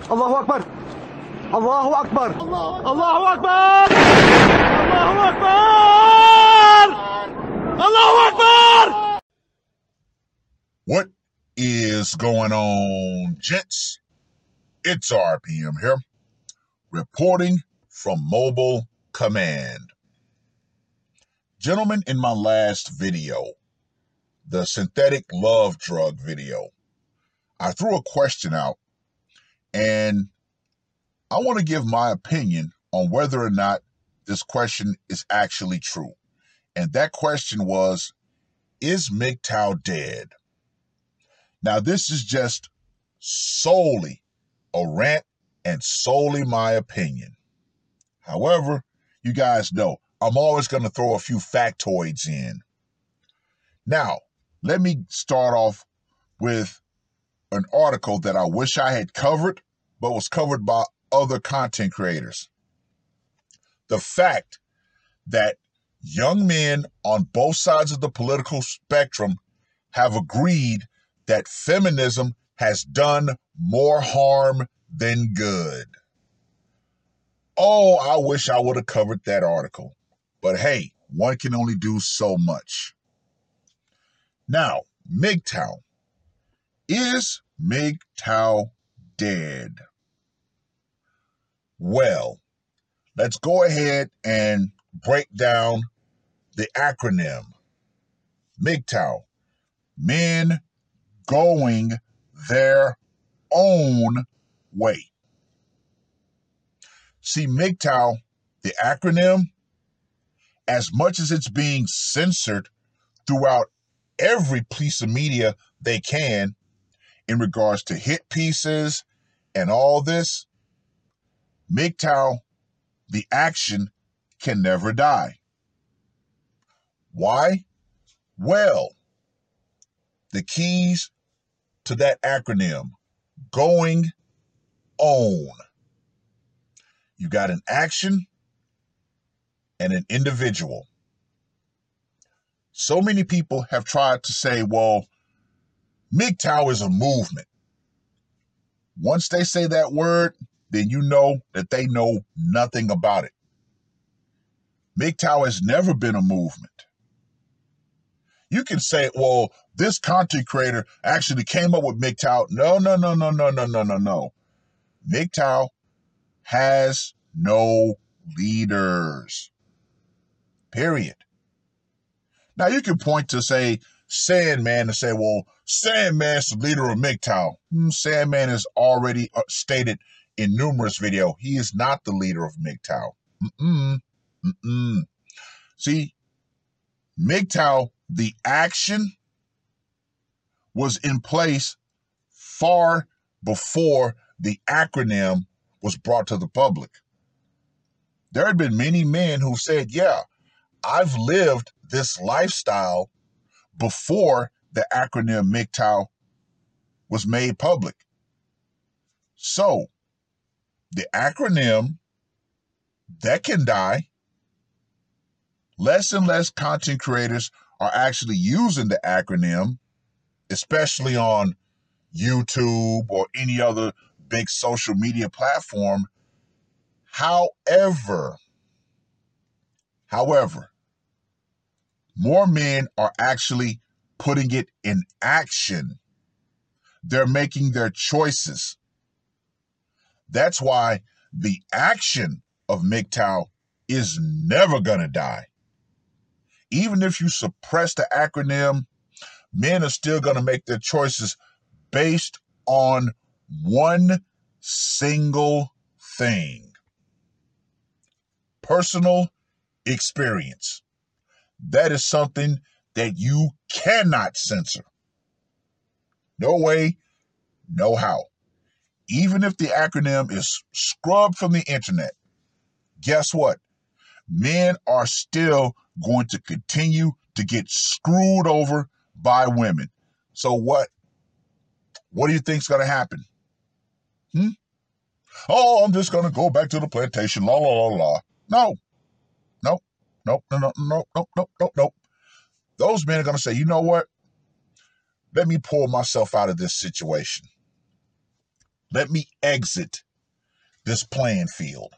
Allahu Akbar. Allahu Akbar. Allahu Akbar. Allahu Akbar. Allahu Akbar. What is going on, gents? It's RPM here, reporting from Mobile Command. Gentlemen, in my last video, the synthetic love drug video, I threw a question out, and I want to give my opinion on whether or not this question is actually true. And that question was, is MGTOW dead? Now, this is just solely a rant and solely my opinion. However, you guys know I'm always going to throw a few factoids in. Now, let me start off with an article that I wish I had covered, but was covered by other content creators. The fact that young men on both sides of the political spectrum have agreed that feminism has done more harm than good. Oh, I wish I would have covered that article. But hey, one can only do so much. Now, MGTOW. Is MGTOW dead? Well, let's go ahead and break down the acronym. MGTOW. Men going their own way. See, MGTOW, the acronym, as much as it's being censored throughout every piece of media they can in regards to hit pieces and all this, MGTOW, the action, can never die. Why? Well, the keys to that acronym, going own. You got an action and an individual. So many people have tried to say, well, MGTOW is a movement. Once they say that word, then you know that they know nothing about it. MGTOW has never been a movement. You can say, well, this content creator actually came up with MGTOW. No. MGTOW has no leaders. Period. Now, you can point to, say, Sandman and say, well, Sandman's the leader of MGTOW. Sandman has already stated in numerous videos, he is not the leader of MGTOW. See, MGTOW, the action, was in place far before the acronym was brought to the public. There had been many men who said, yeah, I've lived this lifestyle before the acronym MGTOW was made public. So, the acronym, that can die. Less and less content creators are actually using the acronym, especially on YouTube or any other big social media platform. However, more men are actually putting it in action. They're making their choices. That's why the action of MGTOW is never going to die. Even if you suppress the acronym, men are still going to make their choices based on one single thing: personal experience. That is something that you cannot censor. No way, no how. Even if the acronym is scrubbed from the internet, guess what? Men are still going to continue to get screwed over by women. So what? What do you think's going to happen? Oh, I'm just going to go back to the plantation, la, la, la, la. No. Those men are going to say, you know what? Let me pull myself out of this situation. Let me exit this playing field.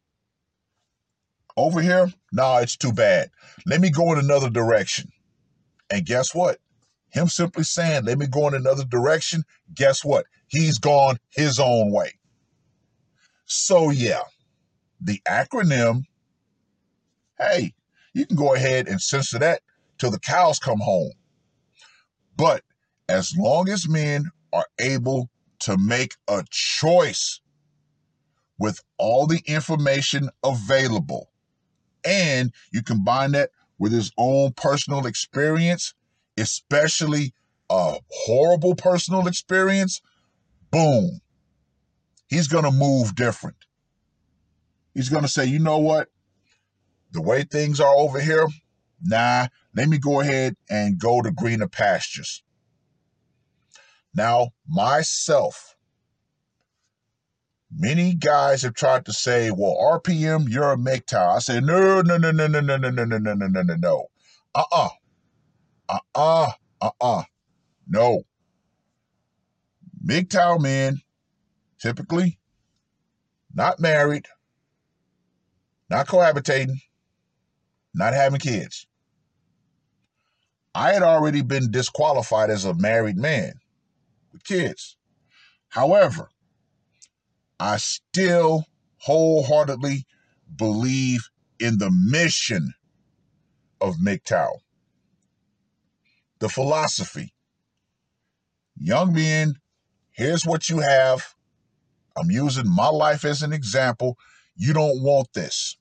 Over here, nah, it's too bad. Let me go in another direction. And guess what? Him simply saying, let me go in another direction, guess what? He's gone his own way. So yeah, the acronym, hey, you can go ahead and censor that till the cows come home. But as long as men are able to make a choice with all the information available, and you combine that with his own personal experience, especially a horrible personal experience, boom, he's going to move different. He's going to say, you know what? The way things are over here, nah, let me go ahead and go to greener pastures. Now, myself, many guys have tried to say, well, RPM, you're a MGTOW. I say, no. No. MGTOW men, typically not married, not cohabitating, not having kids. I had already been disqualified as a married man with kids. However, I still wholeheartedly believe in the mission of MGTOW. The philosophy. Young men, here's what you have. I'm using my life as an example. You don't want this.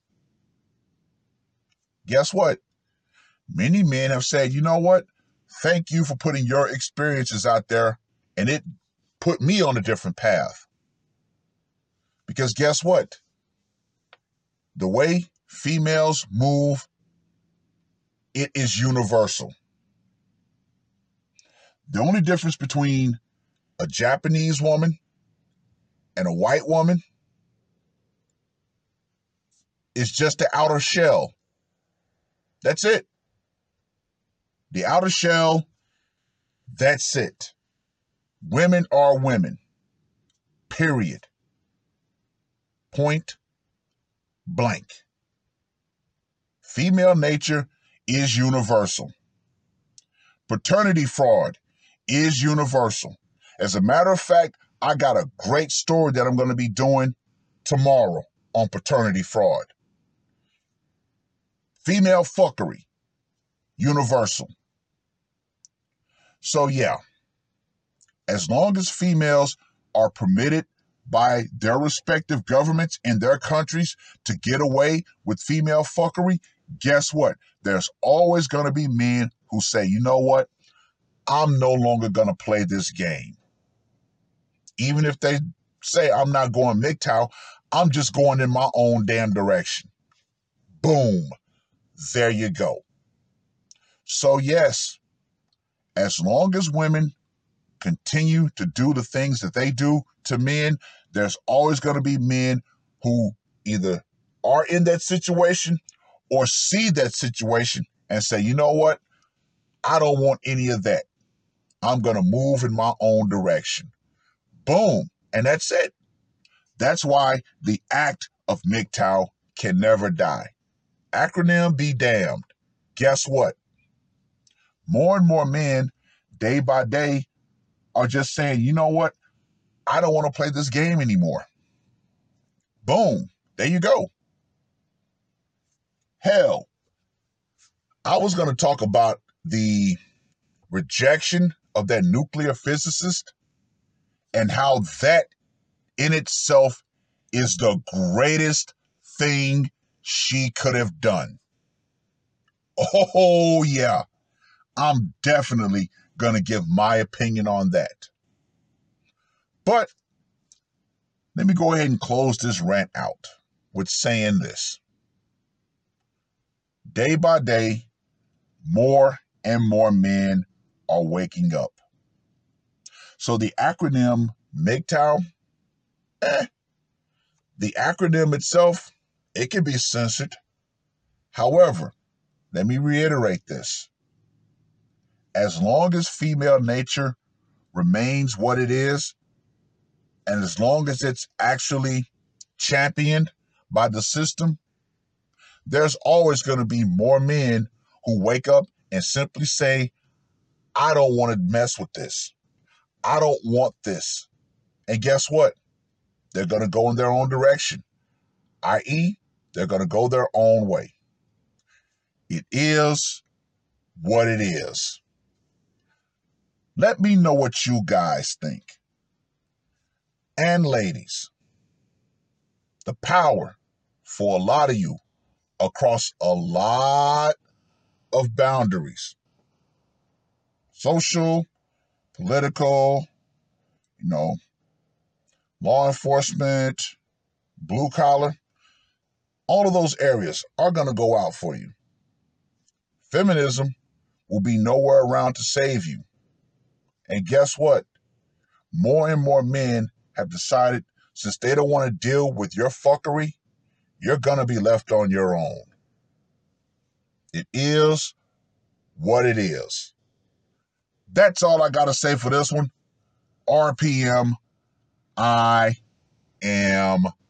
Guess what? Many men have said, you know what? Thank you for putting your experiences out there, and it put me on a different path. Because guess what? The way females move, it is universal. The only difference between a Japanese woman and a white woman is just the outer shell. That's it. The outer shell, that's it. Women are women. Period. Point blank. Female nature is universal. Paternity fraud is universal. As a matter of fact, I got a great story that I'm going to be doing tomorrow on paternity fraud. Female fuckery, universal. So yeah, as long as females are permitted by their respective governments in their countries to get away with female fuckery, guess what? There's always going to be men who say, you know what? I'm no longer going to play this game. Even if they say I'm not going MGTOW, I'm just going in my own damn direction. Boom. There you go. So yes, as long as women continue to do the things that they do to men, there's always going to be men who either are in that situation or see that situation and say, you know what? I don't want any of that. I'm going to move in my own direction. Boom. And that's it. That's why the act of MGTOW can never die. Acronym be damned. Guess what? More and more men, day by day, are just saying, you know what? I don't want to play this game anymore. Boom. There you go. Hell, I was going to talk about the rejection of that nuclear physicist and how that in itself is the greatest thing she could have done. Oh, yeah. I'm definitely going to give my opinion on that. But let me go ahead and close this rant out with saying this. Day by day, more and more men are waking up. So the acronym MGTOW, the acronym itself, it can be censored. However, let me reiterate this. As long as female nature remains what it is, And as long as it's actually championed by the system, there's always going to be more men who wake up and simply say, I don't want to mess with this. I don't want this. And guess what? They're going to go in their own direction, i.e., they're going to go their own way. It is what it is. Let me know what you guys think. And ladies, the power for a lot of you across a lot of boundaries, social, political, law enforcement, blue collar, all of those areas are going to go out for you. Feminism will be nowhere around to save you. And guess what? More and more men have decided, since they don't want to deal with your fuckery, you're going to be left on your own. It is what it is. That's all I got to say for this one. RPM, I am